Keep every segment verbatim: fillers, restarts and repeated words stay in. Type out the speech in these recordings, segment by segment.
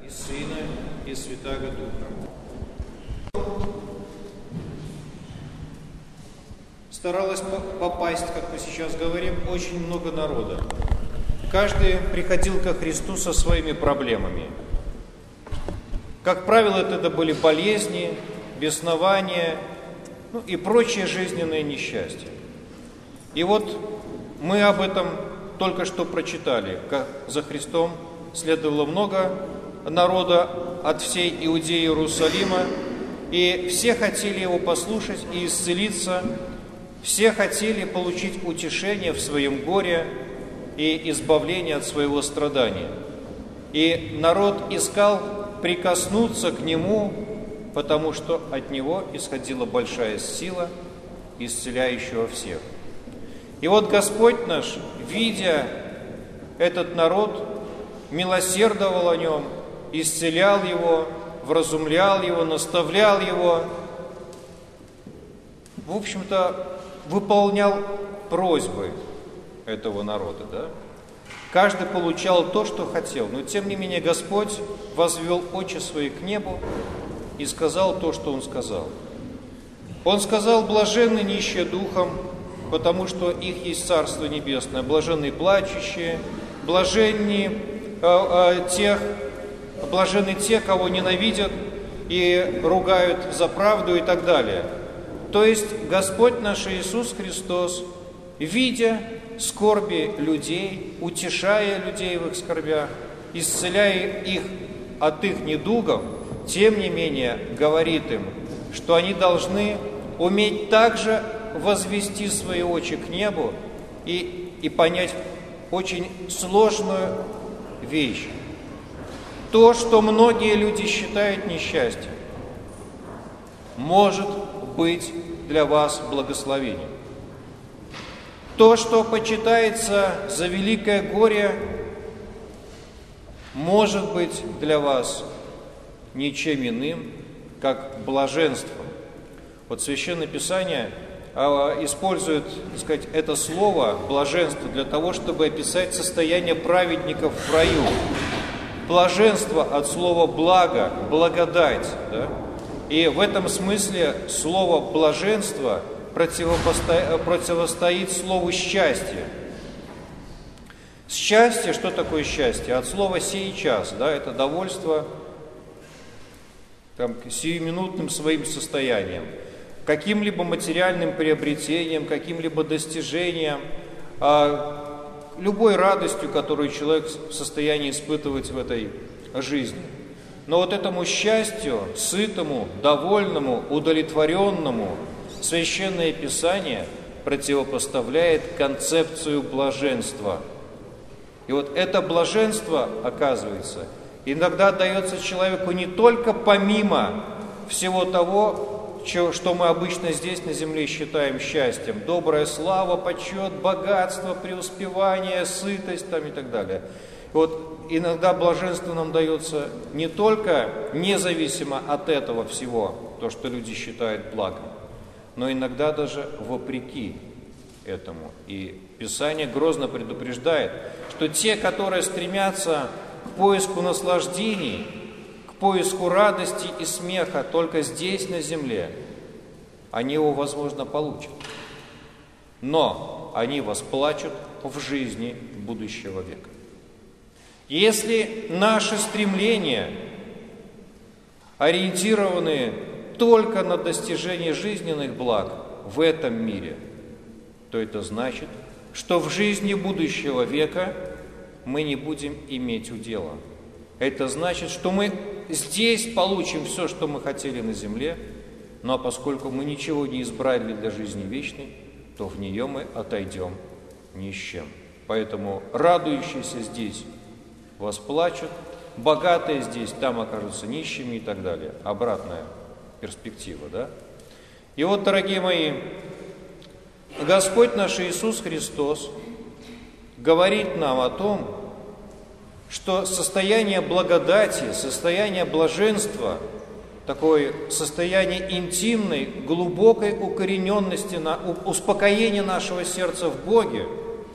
и Сына, и Святаго Духа. Старалось попасть, как мы сейчас говорим, очень много народа. Каждый приходил ко Христу со своими проблемами. Как правило, это были болезни, беснования, ну и прочие жизненные несчастья. И вот мы об этом только что прочитали, как за Христом следовало много народа от всей Иудеи и Иерусалима, и все хотели Его послушать и исцелиться, все хотели получить утешение в своем горе и избавление от своего страдания. И народ искал прикоснуться к Нему, потому что от Него исходила большая сила, исцеляющего всех. И вот Господь наш, видя этот народ, милосердовал о нем, исцелял его, вразумлял его, наставлял его. В общем-то, выполнял просьбы этого народа, да? Каждый получал то, что хотел, но тем не менее Господь возвел очи свои к небу и сказал то, что Он сказал. Он сказал: блаженны нищие духом, потому что их есть Царство Небесное, блаженны плачущие, блаженны э, э, тех, блаженны те, кого ненавидят и ругают за правду и так далее. То есть Господь наш Иисус Христос, видя скорби людей, утешая людей в их скорбях, исцеляя их от их недугов, тем не менее говорит им, что они должны уметь также возвести свои очи к небу и, и понять очень сложную вещь. То, что многие люди считают несчастьем, может быть для вас благословением. То, что почитается за великое горе, может быть для вас ничем иным, как блаженством. Вот Священное Писание использует, так сказать, это слово блаженство для того, чтобы описать состояние праведников в раю. Блаженство от слова благо, благодать, да? И в этом смысле слово блаженство противопостоит, противостоит слову счастье. Счастье, что такое счастье? От слова сей час, да, это довольство там, сиюминутным своим состоянием, каким-либо материальным приобретением, каким-либо достижением, а, любой радостью, которую человек в состоянии испытывать в этой жизни. Но вот этому счастью, сытому, довольному, удовлетворенному, Священное Писание противопоставляет концепцию блаженства. И вот это блаженство, оказывается, иногда дается человеку не только помимо всего того, что мы обычно здесь на земле считаем счастьем. Добрая слава, почет, богатство, преуспевание, сытость там и так далее. И вот иногда блаженство нам дается не только независимо от этого всего, то, что люди считают благом, но иногда даже вопреки этому. И Писание грозно предупреждает, что те, которые стремятся к поиску наслаждений, к поиску радости и смеха только здесь, на земле, они его, возможно, получат. Но они восплачут в жизни будущего века. Если наши стремления ориентированы только на достижение жизненных благ в этом мире, то это значит, что в жизни будущего века мы не будем иметь удела. Это значит, что мы здесь получим все, что мы хотели на земле, но поскольку мы ничего не избрали для жизни вечной, то в нее мы отойдем ни с чем. Поэтому радующиеся здесь восплачут, богатые здесь, там окажутся нищими и так далее. Обратная перспектива, да? И вот, дорогие мои, Господь наш Иисус Христос говорит нам о том, что состояние благодати, состояние блаженства, такое состояние интимной, глубокой укорененности, на успокоения нашего сердца в Боге,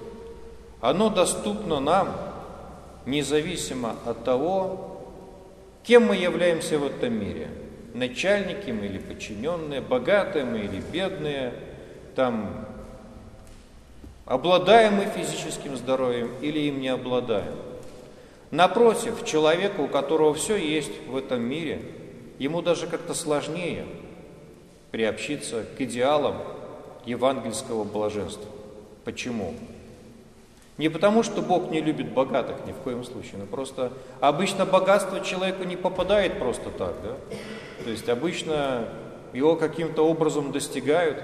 оно доступно нам независимо от того, Кем мы являемся в этом мире? Начальники мы или подчиненные, богатые мы или бедные, там, обладаем мы физическим здоровьем или им не обладаем? Напротив, человеку, у которого все есть в этом мире, ему даже как-то сложнее приобщиться к идеалам евангельского блаженства. Почему? Не потому, что Бог не любит богатых, ни в коем случае, но просто обычно богатство человеку не попадает просто так, да? То есть обычно его каким-то образом достигают,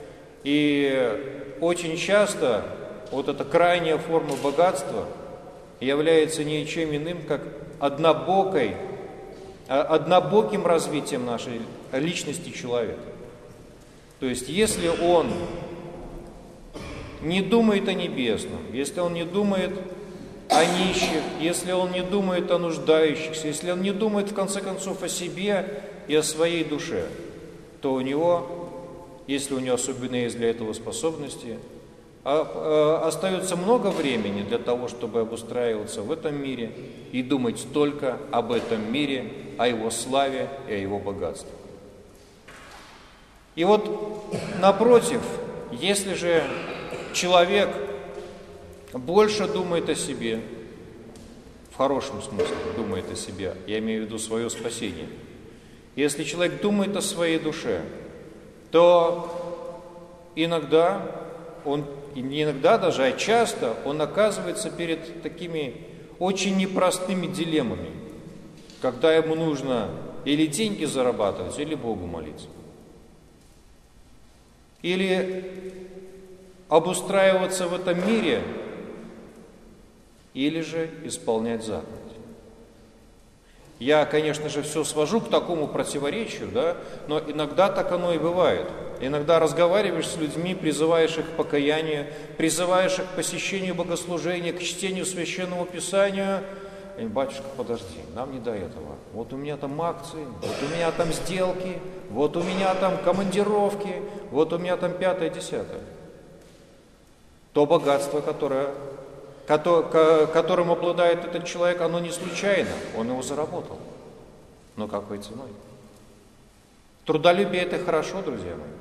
и очень часто вот эта крайняя форма богатства является ничем иным, как однобокой, однобоким развитием нашей личности человека. То есть если он не думает о небесном, если он не думает о нищих, если он не думает о нуждающихся, если он не думает в конце концов о себе и о своей душе, то у него, если у него особенно есть для этого способности, остается много времени для того, чтобы обустраиваться в этом мире и думать только об этом мире, о его славе и о его богатстве. И вот напротив, если же человек больше думает о себе, в хорошем смысле думает о себе, я имею в виду свое спасение, если человек думает о своей душе, то иногда, он, не иногда даже, а часто он оказывается перед такими очень непростыми дилеммами, когда ему нужно или деньги зарабатывать, или Богу молиться. Или обустраиваться в этом мире, или же исполнять заповедь. Я, конечно же, все свожу к такому противоречию, да, но иногда так оно и бывает. Иногда разговариваешь с людьми, призываешь их к покаянию, призываешь их к посещению богослужения, к чтению Священного Писания. И, батюшка, подожди, нам не до этого. Вот у меня там акции, вот у меня там сделки, вот у меня там командировки, вот у меня там пятое, десятое. То богатство, которое, которым обладает этот человек, оно не случайно, он его заработал. Но какой ценой? Трудолюбие – это хорошо, друзья мои.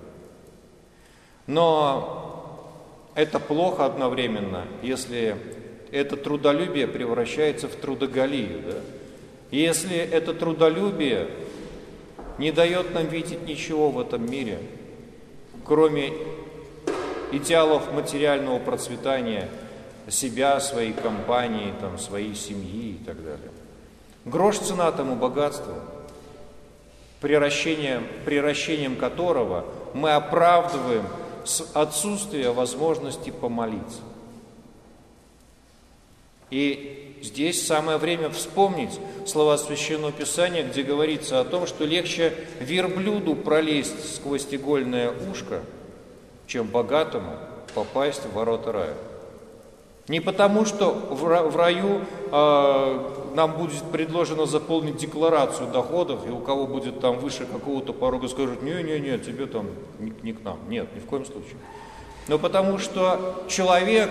Но это плохо одновременно, если это трудолюбие превращается в трудоголию. Да? И если это трудолюбие не дает нам видеть ничего в этом мире, кроме идеалов материального процветания себя, своей компании, там, своей семьи и так далее. Грош цена тому богатству, приращением, приращением которого мы оправдываем отсутствие возможности помолиться. И здесь самое время вспомнить слова Священного Писания, где говорится о том, что легче верблюду пролезть сквозь игольное ушко, чем богатому попасть в ворота рая. Не потому, что в раю э, нам будет предложено заполнить декларацию доходов, и у кого будет там выше какого-то порога, скажут: не-не-не, тебе там не, не к нам. Нет, ни в коем случае. Но потому что человек,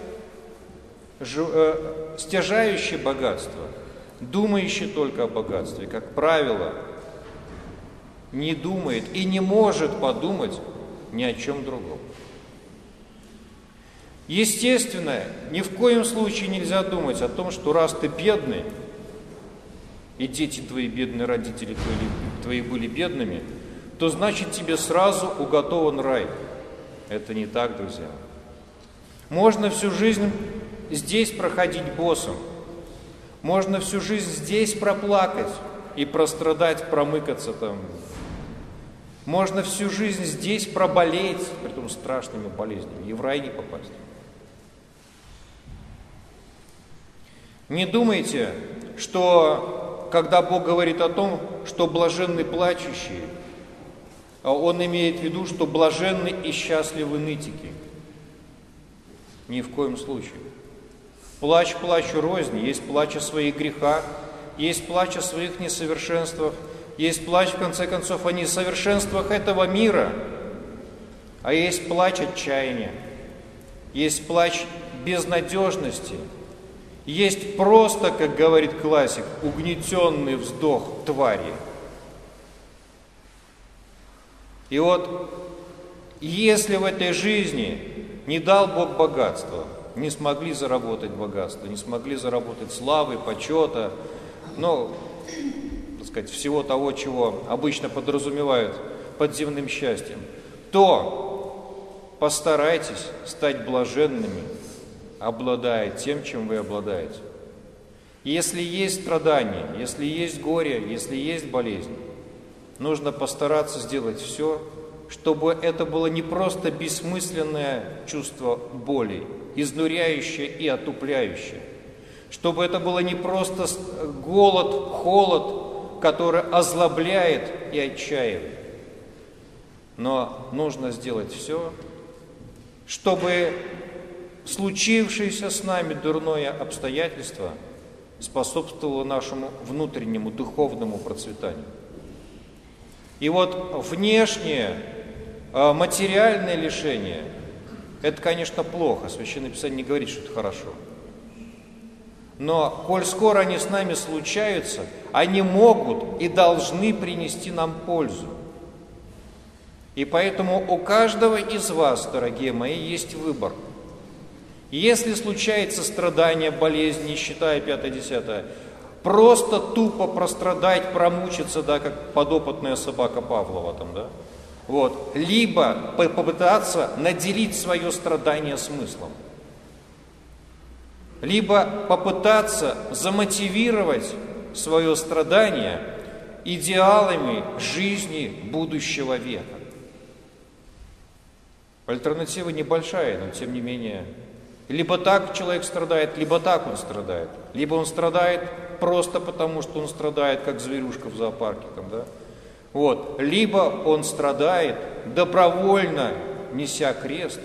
э, стяжающий богатство, думающий только о богатстве, как правило, не думает и не может подумать ни о чем другом. Естественно, ни в коем случае нельзя думать о том, что раз ты бедный, и дети твои бедные, родители твои, твои были бедными, то значит тебе сразу уготован рай. Это не так, друзья. Можно всю жизнь здесь проходить босом, можно всю жизнь здесь проплакать и прострадать, промыкаться там. Можно всю жизнь здесь проболеть, притом страшными болезнями, и в рай не попасть. Не думайте, что когда Бог говорит о том, что блаженны плачущие, Он имеет в виду, что блаженны и счастливы нытики. Ни в коем случае. Плач плачу рознь, есть плач о своих грехах, есть плач о своих несовершенствах, есть плач, в конце концов, о несовершенствах этого мира, а есть плач отчаяния, есть плач безнадежности, Есть просто, как говорит классик, угнетенный вздох твари. И вот, если в этой жизни не дал Бог богатства, не смогли заработать богатство, не смогли заработать славы, почета, ну, так сказать, всего того, чего обычно подразумевают под земным счастьем, то постарайтесь стать блаженными, обладая тем, чем вы обладаете. Если есть страдания, если есть горе, если есть болезнь, нужно постараться сделать все, чтобы это было не просто бессмысленное чувство боли, изнуряющее и отупляющее, чтобы это было не просто голод, холод, который озлобляет и отчаивает, но нужно сделать все, чтобы случившееся с нами дурное обстоятельство способствовало нашему внутреннему духовному процветанию. И вот внешнее, материальное лишение, это, конечно, плохо. Священное Писание не говорит, что это хорошо. Но, коль скоро они с нами случаются, они могут и должны принести нам пользу. И поэтому у каждого из вас, дорогие мои, есть выбор. Если случается страдание, болезнь, нищета и пятое-десятое, просто тупо прострадать, промучиться, да, как подопытная собака Павлова там, да, вот, либо попытаться наделить свое страдание смыслом, либо попытаться замотивировать свое страдание идеалами жизни будущего века. Альтернатива небольшая, но тем не менее, либо так человек страдает, либо так он страдает, либо он страдает просто потому, что он страдает, как зверюшка в зоопарке, там, да? Вот. Либо он страдает, добровольно неся крест,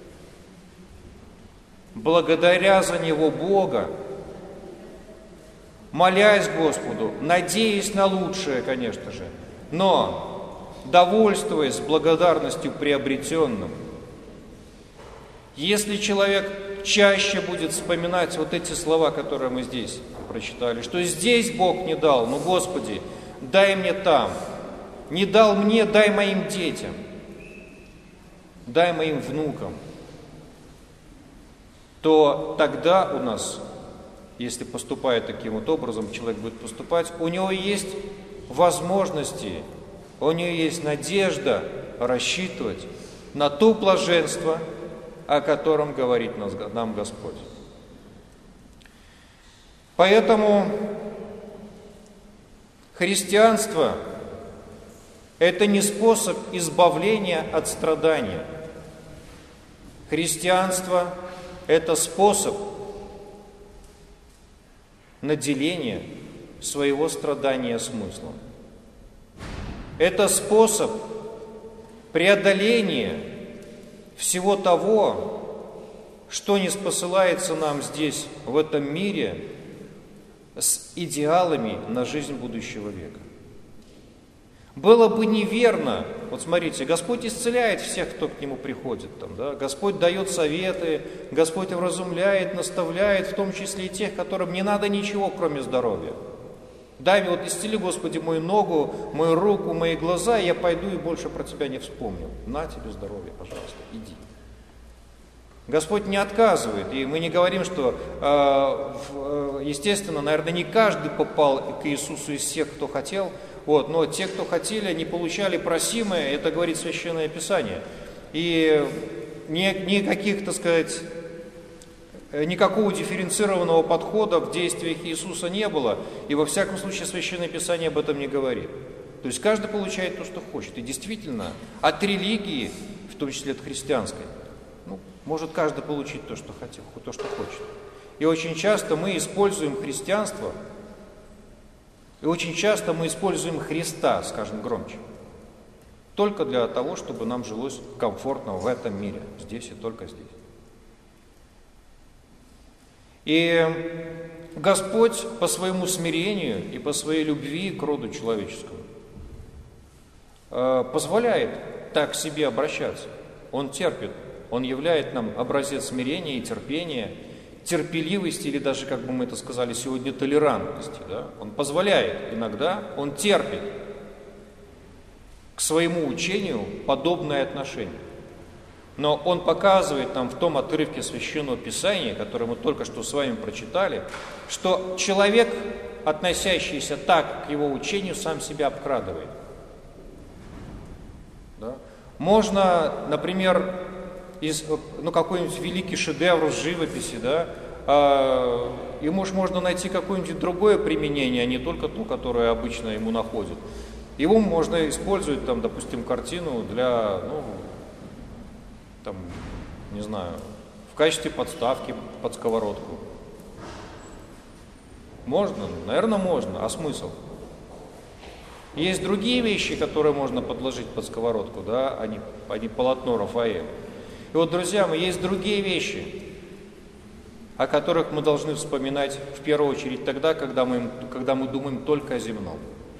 благодаря за него Бога, молясь Господу, надеясь на лучшее, конечно же, но довольствуясь благодарностью приобретенным. Если человек чаще будет вспоминать вот эти слова, которые мы здесь прочитали, что здесь Бог не дал, ну, Господи, дай мне там, не дал мне, дай моим детям, дай моим внукам, то тогда у нас, если поступает таким вот образом, человек будет поступать, у него есть возможности, у него есть надежда рассчитывать на то блаженство, о котором говорит нам Господь. Поэтому христианство – это не способ избавления от страдания. Христианство – это способ наделения своего страдания смыслом. Это способ преодоления всего того, что не спосылается нам здесь, в этом мире, с идеалами на жизнь будущего века. Было бы неверно, вот смотрите, Господь исцеляет всех, кто к Нему приходит, там, да? Господь дает советы, Господь вразумляет, наставляет, в том числе и тех, которым не надо ничего, кроме здоровья. Дай мне, вот исцели, Господи, мою ногу, мою руку, мои глаза, и я пойду и больше про Тебя не вспомню. На тебе здоровье, пожалуйста, иди. Господь не отказывает, и мы не говорим, что, естественно, наверное, не каждый попал к Иисусу из всех, кто хотел, вот, но те, кто хотели, они получали просимое, это говорит Священное Писание. И никаких, так сказать, никакого дифференцированного подхода в действиях Иисуса не было, и во всяком случае Священное Писание об этом не говорит. То есть каждый получает то, что хочет. И действительно, от религии, в том числе от христианской, ну, может каждый получить то, что хотел, то, что хочет. И очень часто мы используем христианство, и очень часто мы используем Христа, скажем громче, только для того, чтобы нам жилось комфортно в этом мире, здесь и только здесь. И Господь по своему смирению и по своей любви к роду человеческому позволяет так к себе обращаться. Он терпит, Он являет нам образец смирения и терпения. терпеливости, или даже, как бы мы это сказали сегодня, толерантности. Да? Он позволяет иногда, он терпит к своему учению подобное отношение. Но он показывает нам в том отрывке Священного Писания, который мы только что с вами прочитали, что человек, относящийся так к его учению, сам себя обкрадывает. Да? Можно, например, из, ну, какой-нибудь великий шедевр из живописи, да, э, ему же можно найти какое-нибудь другое применение, а не только то, которое обычно ему находят. Его можно использовать, там, допустим, картину для, ну, там, не знаю, в качестве подставки под сковородку. Можно? Наверное, можно. А смысл? Есть другие вещи, которые можно подложить под сковородку, да, а не, а не полотно Рафаэля. И вот, друзья мои, есть другие вещи, о которых мы должны вспоминать в первую очередь тогда, когда мы, когда мы думаем только о земном.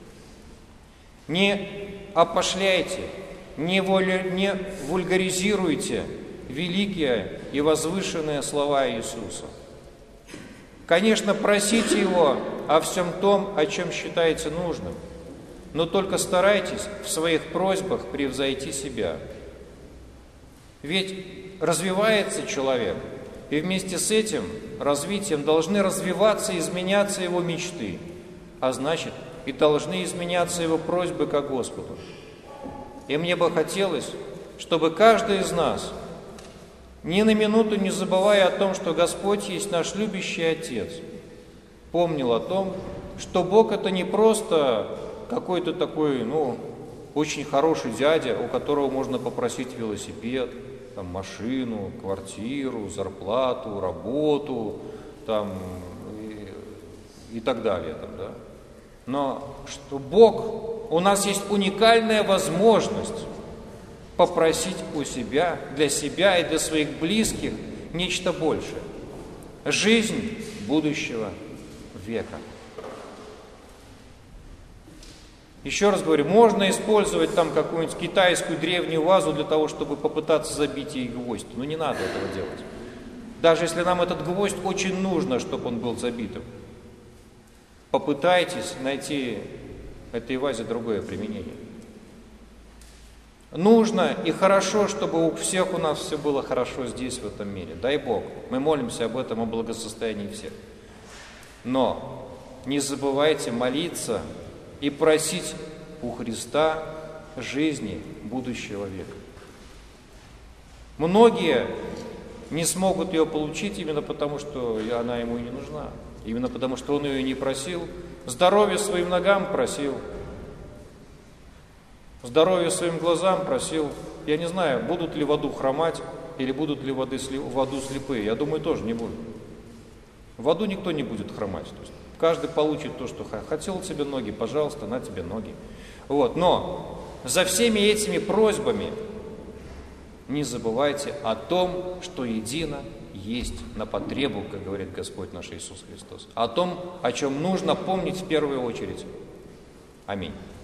Не опошляйте, не, воля, не вульгаризируйте великие и возвышенные слова Иисуса. Конечно, просите Его о всем том, о чем считаете нужным, но только старайтесь в своих просьбах превзойти себя. Ведь развивается человек, и вместе с этим развитием должны развиваться и изменяться его мечты, а значит, и должны изменяться его просьбы к Господу. И мне бы хотелось, чтобы каждый из нас, ни на минуту не забывая о том, что Господь есть наш любящий Отец, помнил о том, что Бог — это не просто какой-то такой, ну, очень хороший дядя, у которого можно попросить велосипед, там, машину, квартиру, зарплату, работу, там, и, и так далее. Там, да? Но что Бог, у нас есть уникальная возможность попросить у себя, для себя и для своих близких нечто большее. Жизнь будущего века. Еще раз говорю, можно использовать там какую-нибудь китайскую древнюю вазу для того, чтобы попытаться забить ей гвоздь. Но не надо этого делать. Даже если нам этот гвоздь очень нужно, чтобы он был забитым. Попытайтесь найти этой вазе другое применение. Нужно и хорошо, чтобы у всех у нас все было хорошо здесь, в этом мире. Дай Бог, мы молимся об этом, о благосостоянии всех. Но не забывайте молиться и просить у Христа жизни будущего века. Многие не смогут ее получить именно потому, что она ему и не нужна. Именно потому, что он ее не просил. Здоровье своим ногам просил. Здоровье своим глазам просил. Я не знаю, будут ли в аду хромать или будут ли в аду слепые. Я думаю, тоже не будут. В аду никто не будет хромать. То есть каждый получит то, что хотел тебе ноги, пожалуйста, на тебе ноги. Вот. Но за всеми этими просьбами не забывайте о том, что едино есть на потребу, как говорит Господь наш Иисус Христос. О том, о чем нужно помнить в первую очередь. Аминь.